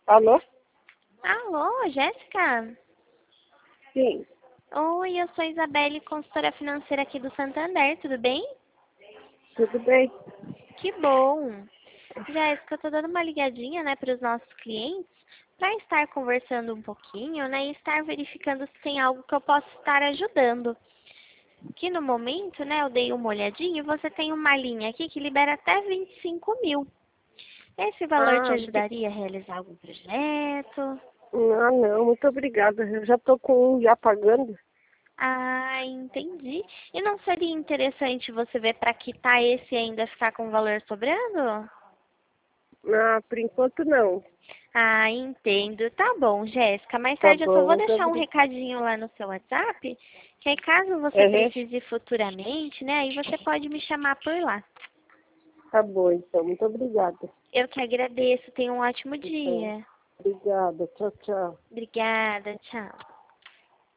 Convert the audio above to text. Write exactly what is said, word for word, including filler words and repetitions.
Alô? Alô, Jéssica? Sim, Oi, eu sou Isabelle, consultora financeira aqui do Santander, tudo bem? tudo bem? Que bom! Jéssica, eu tô dando uma ligadinha, né, para os nossos clientes, para estar conversando um pouquinho, né, e estar verificando se tem algo que eu possa estar ajudando. Que no momento, né, eu dei uma olhadinha e você tem uma linha aqui que libera até vinte e cinco mil. Esse valor te Ah, bri- ajudaria a realizar algum projeto? ah, não, muito obrigada. Eu já tô com um já pagando. Ah, entendi. E não seria interessante você ver para quitar esse e ainda ficar com o valor sobrando? Ah, por enquanto não. Ah, entendo. Tá bom, Jéssica. Mais Tá tarde eu só bom, vou muito deixar um obrigada. recadinho lá no seu WhatsApp, que aí caso você Uhum. precise futuramente, né, aí você pode me chamar por lá. Tá bom, então, muito obrigada. Eu que agradeço. Tenha um ótimo Então, dia. obrigada. Tchau, tchau. Obrigada. Tchau.